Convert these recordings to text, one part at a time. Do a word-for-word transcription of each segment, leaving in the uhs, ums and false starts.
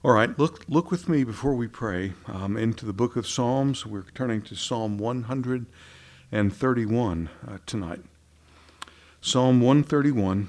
All right, look look with me before we pray um, into the book of Psalms. We're turning to Psalm one thirty-one uh, tonight. Psalm one thirty-one.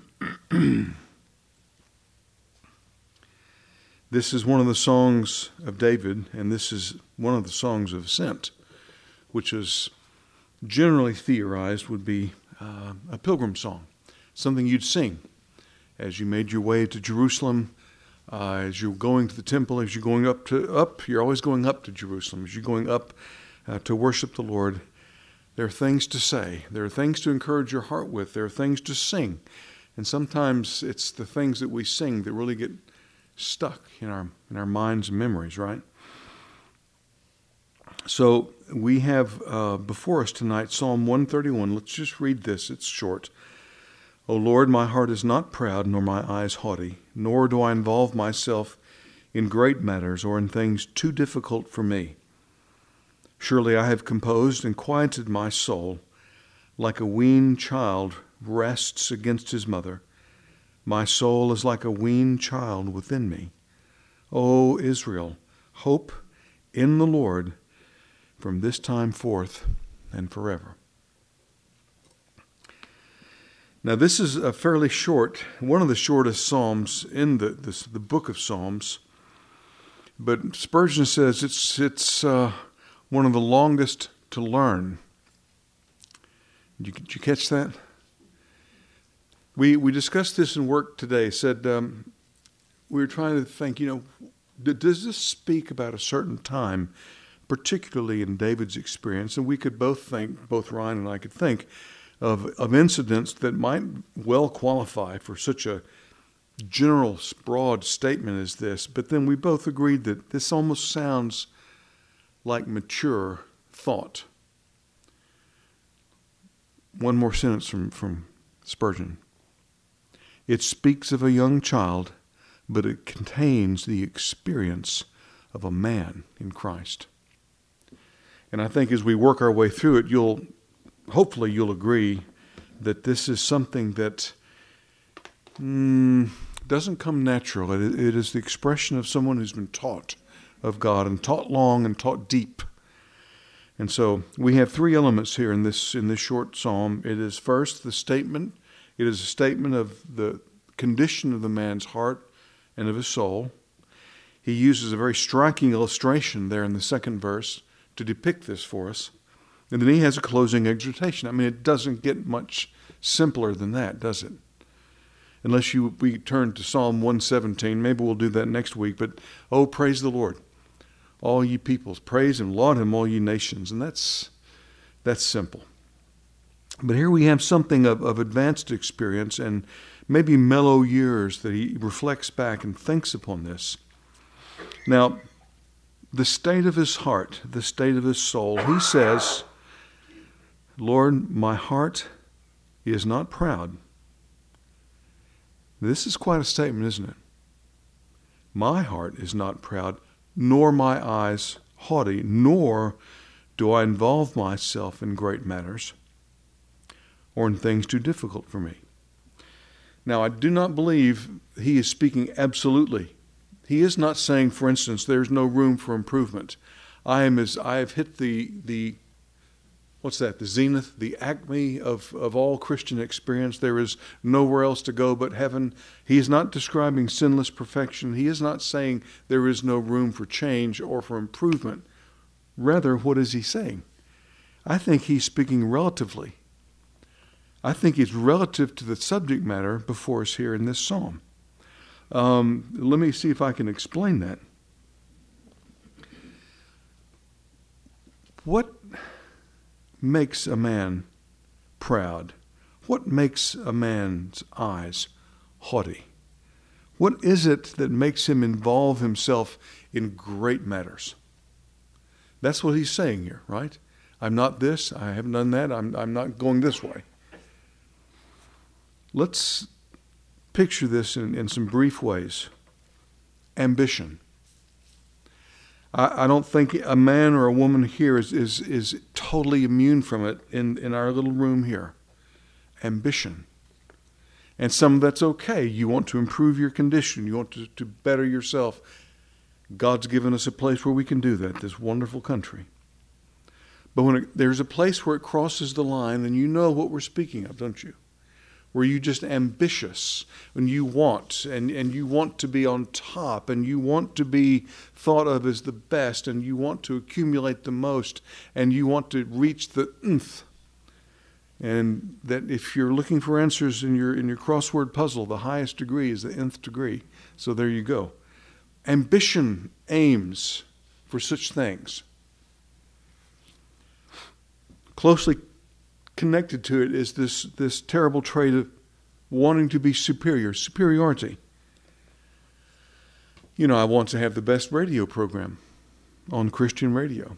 This is one of the songs of David, and this is one of the songs of ascent, which is generally theorized would be uh, a pilgrim song, something you'd sing as you made your way to Jerusalem. Uh, as you're going to the temple, as you're going up to up, you're always going up to Jerusalem. As you're going up uh, to worship the Lord, there are things to say. There are things to encourage your heart with. There are things to sing. And sometimes it's the things that we sing that really get stuck in our in our minds and memories, right? So we have uh, before us tonight Psalm one thirty-one. Let's just read this. It's short. O Lord, my heart is not proud, nor my eyes haughty, nor do I involve myself in great matters or in things too difficult for me. Surely I have composed and quieted my soul, like a weaned child rests against his mother. My soul is like a weaned child within me. O Israel, hope in the Lord from this time forth and forever. Now, this is a fairly short, one of the shortest psalms in the this, the book of Psalms. But Spurgeon says it's it's uh, one of the longest to learn. Did you, did you catch that? We we discussed this in work today. Said um, we were trying to think. You know, does this speak about a certain time, particularly in David's experience? And we could both think, both Ryan and I could think. Of, of incidents that might well qualify for such a general, broad statement as this, but then we both agreed that this almost sounds like mature thought. One more sentence from, from Spurgeon. It speaks of a young child, but it contains the experience of a man in Christ. And I think as we work our way through it, you'll hopefully you'll agree that this is something that mm, doesn't come natural. It, it is the expression of someone who's been taught of God and taught long and taught deep. And so we have three elements here in this in this short psalm. It is first the statement. It is a statement of the condition of the man's heart and of his soul. He uses a very striking illustration there in the second verse to depict this for us. And then he has a closing exhortation. I mean, it doesn't get much simpler than that, does it? Unless you we turn to Psalm one seventeen. Maybe we'll do that next week. But, oh, praise the Lord, all ye peoples. Praise him, laud him, all ye nations. And that's that's simple. But here we have something of, of advanced experience and maybe mellow years that he reflects back and thinks upon this. Now, the state of his heart, the state of his soul, he says, Lord, my heart is not proud. This is quite a statement, isn't it? My heart is not proud, nor my eyes haughty, nor do I involve myself in great matters or in things too difficult for me. Now, I do not believe he is speaking absolutely. He is not saying, for instance, there's no room for improvement. I am as I have hit the the what's that? The zenith, the acme of, of all Christian experience. There is nowhere else to go but heaven. He is not describing sinless perfection. He is not saying there is no room for change or for improvement. Rather, what is he saying? I think he's speaking relatively. I think it's relative to the subject matter before us here in this psalm. Um, let me see if I can explain that. What makes a man proud? What makes a man's eyes haughty? What is it that makes him involve himself in great matters? That's what he's saying here, right? I'm not this, I haven't done that, I'm, I'm not going this way. Let's picture this in, in some brief ways. Ambition. I, I don't think a man or a woman here is, is, is totally immune from it in, in our little room here. Ambition. And some of that's okay. You want to improve your condition. You want to, to better yourself. God's given us a place where we can do that, this wonderful country. But when it, there's a place where it crosses the line, and you know what we're speaking of, don't you? Where you just ambitious, and you want, and, and you want to be on top, and you want to be thought of as the best, and you want to accumulate the most, and you want to reach the nth. And that if you're looking for answers in your in your crossword puzzle, the highest degree is the nth degree. So there you go. Ambition aims for such things. Closely connected to it is this, this terrible trait of wanting to be superior, superiority. You know, I want to have the best radio program on Christian radio.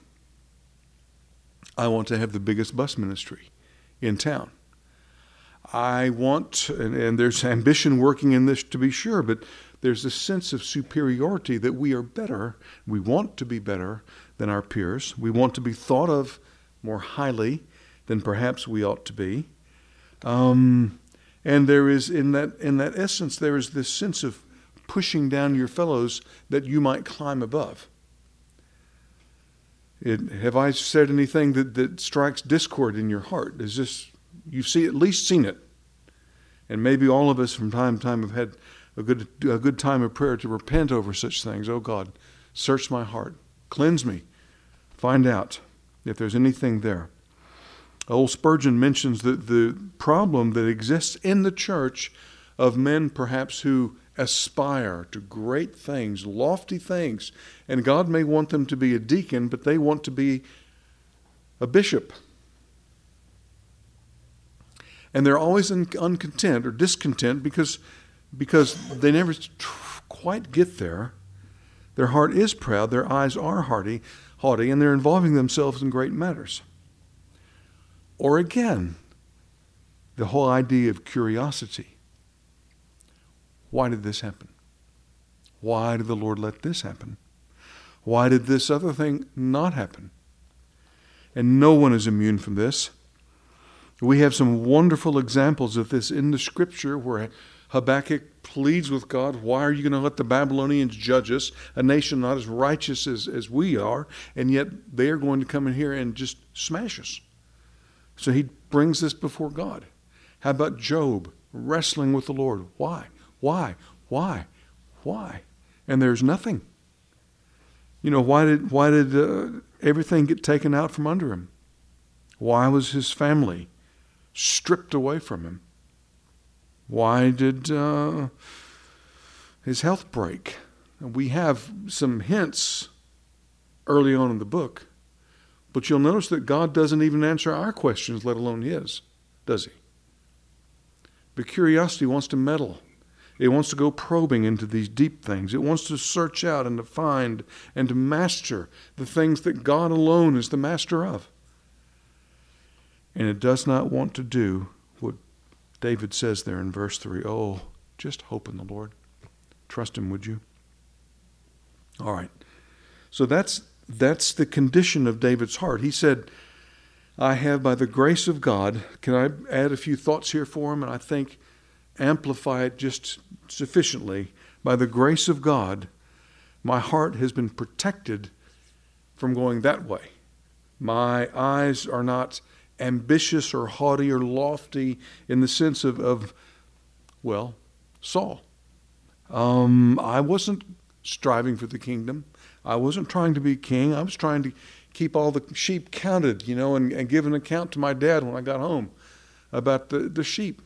I want to have the biggest bus ministry in town. I want, and, and there's ambition working in this to be sure, but there's a sense of superiority that we are better. We want to be better than our peers. We want to be thought of more highly than perhaps we ought to be. Um, and there is, in that in that essence, there is this sense of pushing down your fellows that you might climb above. It, have I said anything that, that strikes discord in your heart? Is this, you've see, at least seen it. And maybe all of us from time to time have had a good, a good time of prayer to repent over such things. Oh God, search my heart. Cleanse me. Find out if there's anything there. Old Spurgeon mentions that the problem that exists in the church of men perhaps who aspire to great things, lofty things, and God may want them to be a deacon, but they want to be a bishop. And they're always un- uncontent or discontent because, because they never tr- quite get there. Their heart is proud, their eyes are haughty, haughty, and they're involving themselves in great matters. Or again, the whole idea of curiosity. Why did this happen? Why did the Lord let this happen? Why did this other thing not happen? And no one is immune from this. We have some wonderful examples of this in the Scripture where Habakkuk pleads with God, why are you going to let the Babylonians judge us, a nation not as righteous as, as we are, and yet they are going to come in here and just smash us. So he brings this before God. How about Job wrestling with the Lord? Why? Why? Why? Why? And there's nothing. You know, why did why did uh, everything get taken out from under him? Why was his family stripped away from him? Why did uh, his health break? We have some hints early on in the book, but you'll notice that God doesn't even answer our questions, let alone his, does he? But curiosity wants to meddle. It wants to go probing into these deep things. It wants to search out and to find and to master the things that God alone is the master of. And it does not want to do what David says there in verse three. Oh, just hope in the Lord. Trust him, would you? All right. So that's that's the condition of David's heart. He said, I have by the grace of God, can I add a few thoughts here for him? And I think amplify it just sufficiently. By the grace of God, my heart has been protected from going that way. My eyes are not ambitious or haughty or lofty in the sense of, of well, Saul. Um, I wasn't striving for the kingdom. I wasn't trying to be king. I was trying to keep all the sheep counted, you know, and, and give an account to my dad when I got home about the, the sheep.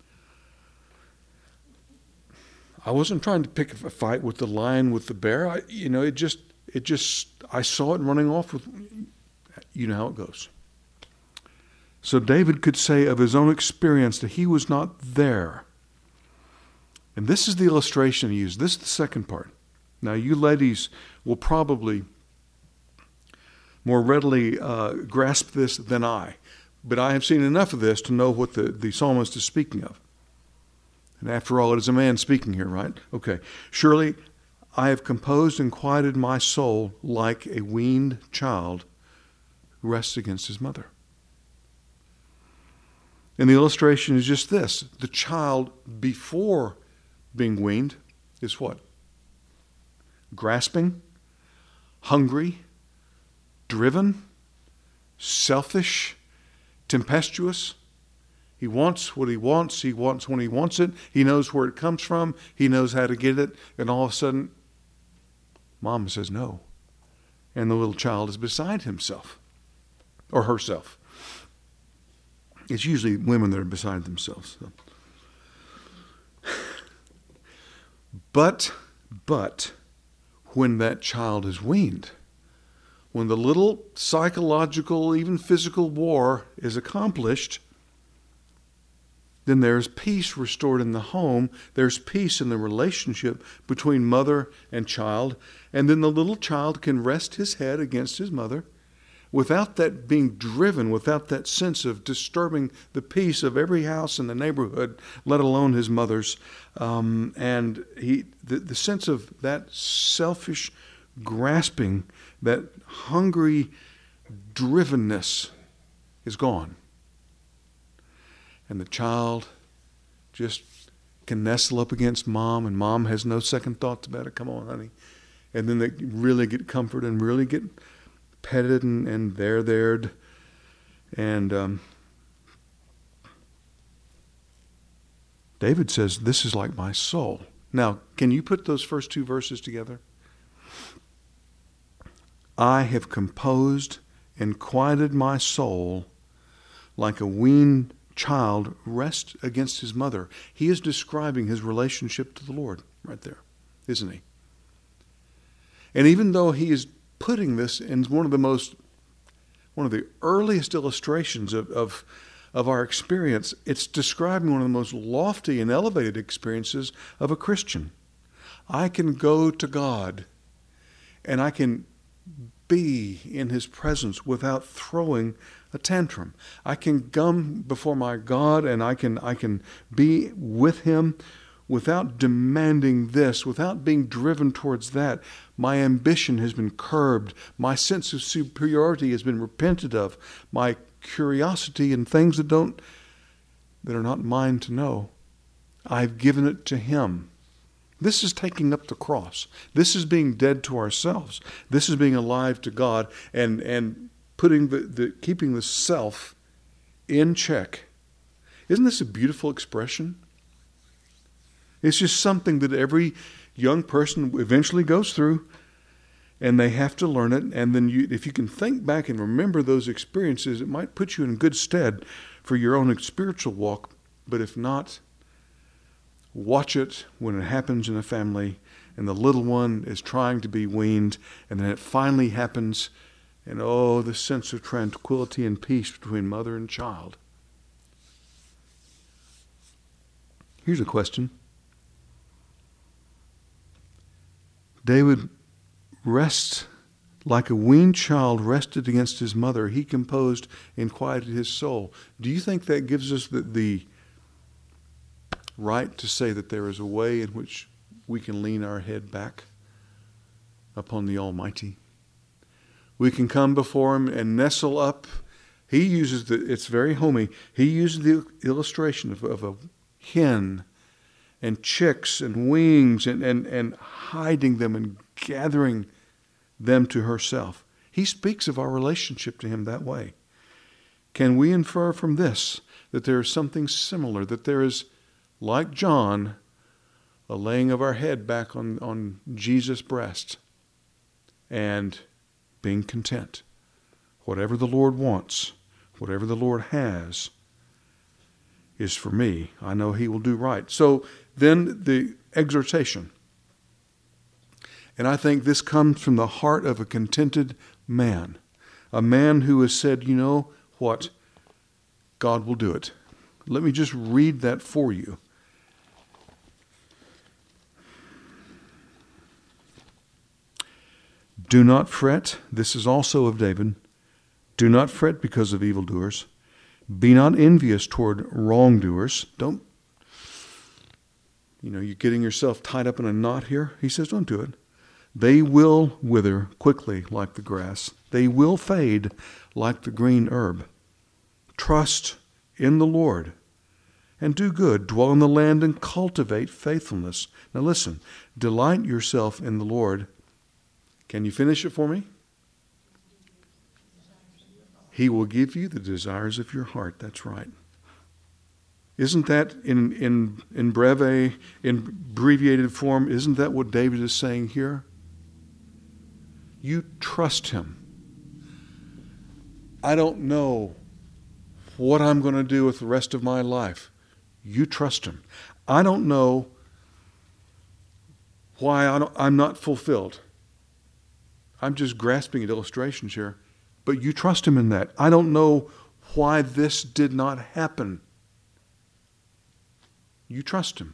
I wasn't trying to pick a fight with the lion, with the bear. I, you know, it just, it just, I saw it running off with, you know how it goes. So David could say of his own experience that he was not there. And this is the illustration he used. This is the second part. Now, you ladies will probably more readily uh, grasp this than I. But I have seen enough of this to know what the, the psalmist is speaking of. And after all, it is a man speaking here, right? Okay. Surely I have composed and quieted my soul like a weaned child who rests against his mother. And the illustration is just this. The child before being weaned is what? Grasping, hungry, driven, selfish, tempestuous. He wants what he wants. He wants when he wants it. He knows where it comes from. He knows how to get it. And all of a sudden, Mom says no. And the little child is beside himself or herself. It's usually women that are beside themselves. So. But, but, when that child is weaned, when the little psychological, even physical war is accomplished, then there's peace restored in the home. There's peace in the relationship between mother and child. And then the little child can rest his head against his mother without that being driven, without that sense of disturbing the peace of every house in the neighborhood, let alone his mother's. Um, and he, the, the sense of that selfish grasping, that hungry drivenness is gone. And the child just can nestle up against mom, and mom has no second thoughts about it. Come on, honey. And then they really get comfort and really get petted and, and they're there. And um, David says, this is like my soul. Now, can you put those first two verses together? I have composed and quieted my soul like a weaned child rests against his mother. He is describing his relationship to the Lord right there, isn't he? And even though he is putting this in one of the most, one of the earliest illustrations of, of, of our experience, it's describing one of the most lofty and elevated experiences of a Christian. I can go to God and I can be in his presence without throwing a tantrum. I can come before my God and I can I can be with him without demanding this, without being driven towards that. My ambition has been curbed. My sense of superiority has been repented of. My curiosity and things that don't that are not mine to know, I've given it to him. This is taking up the cross. This is being dead to ourselves. This is being alive to God and and putting the, the keeping the self in check. Isn't this a beautiful expression? It's just something that every young person eventually goes through, and they have to learn it. And then you, if you can think back and remember those experiences, it might put you in good stead for your own spiritual walk. But if not, watch it when it happens in a family and the little one is trying to be weaned, and then it finally happens, and oh, the sense of tranquility and peace between mother and child. Here's a question. David rests like a weaned child rested against his mother. He composed and quieted his soul. Do you think that gives us the, the right to say that there is a way in which we can lean our head back upon the Almighty? We can come before him and nestle up. He uses the, it's very homey, he uses the illustration of, of a hen and chicks and wings and, and, and hiding them and gathering them to herself. He speaks of our relationship to him that way. Can we infer from this that there is something similar, that there is, like John, a laying of our head back on, on Jesus' breast and being content? Whatever the Lord wants, whatever the Lord has, is for me. I know he will do right. So then the exhortation. And I think this comes from the heart of a contented man. A man who has said, you know what? God will do it. Let me just read that for you. Do not fret. This is also of David. Do not fret because of evildoers. Be not envious toward wrongdoers. Don't, you know, you're getting yourself tied up in a knot here. He says, don't do it. They will wither quickly like the grass. They will fade like the green herb. Trust in the Lord and do good, dwell in the land and cultivate faithfulness. Now listen, delight yourself in the Lord. Can you finish it for me? He will give you the desires of your heart. That's right. Isn't that in in in breve, in abbreviated form, isn't that what David is saying here? You trust him. I don't know what I'm going to do with the rest of my life. You trust him. I don't know why I don't, I'm not fulfilled. I'm just grasping at illustrations here. But you trust him in that. I don't know why this did not happen. You trust him.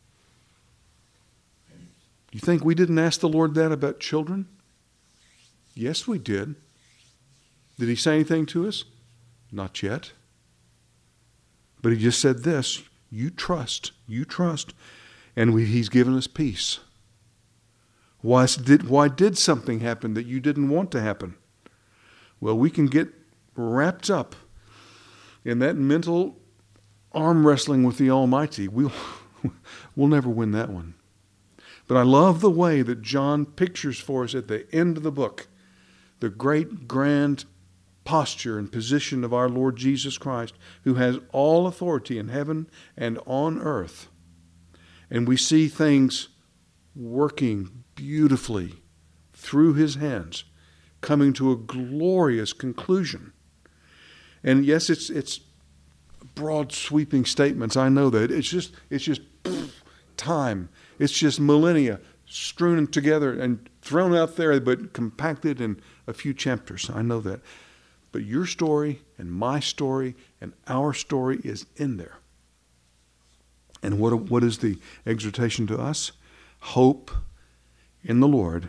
You think we didn't ask the Lord that about children? Yes, we did. Did he say anything to us? Not yet. But he just said this, you trust, you trust. And we, he's given us peace. Why did, why did something happen that you didn't want to happen? Well, we can get wrapped up in that mental arm wrestling with the Almighty. We'll, we'll never win that one. But I love the way that John pictures for us at the end of the book the great, grand posture and position of our Lord Jesus Christ, who has all authority in heaven and on earth. And we see things working beautifully through his hands, coming to a glorious conclusion. And yes, it's it's broad sweeping statements. I know that. It's just it's just time. It's just millennia strewn together and thrown out there, but compacted in a few chapters. I know that. But your story and my story and our story is in there. And what what is the exhortation to us? Hope in the Lord.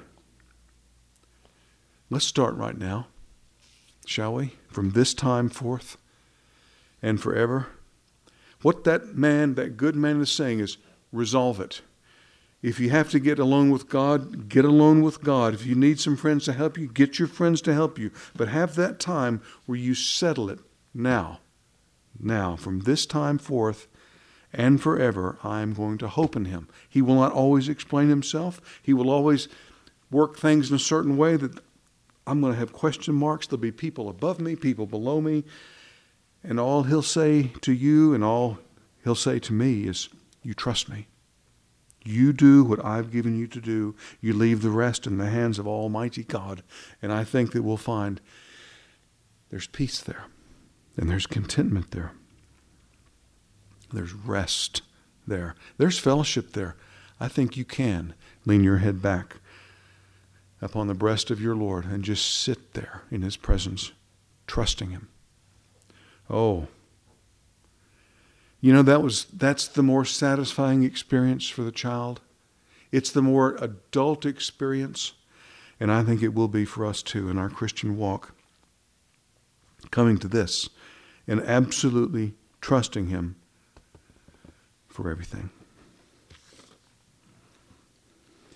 Let's start right now, shall we? From this time forth and forever. What that man, that good man is saying is, resolve it. If you have to get alone with God, get alone with God. If you need some friends to help you, get your friends to help you. But have that time where you settle it now. Now, from this time forth and forever, I am going to hope in him. He will not always explain himself. He will always work things in a certain way that I'm going to have question marks. There'll be people above me, people below me. And all he'll say to you and all he'll say to me is, you trust me. You do what I've given you to do. You leave the rest in the hands of Almighty God. And I think that we'll find there's peace there. And there's contentment there. There's rest there. There's fellowship there. I think you can lean your head back upon the breast of your Lord and just sit there in his presence, trusting him. Oh, you know, that was that's the more satisfying experience for the child. It's the more adult experience. And I think it will be for us too in our Christian walk. Coming to this and absolutely trusting him for everything.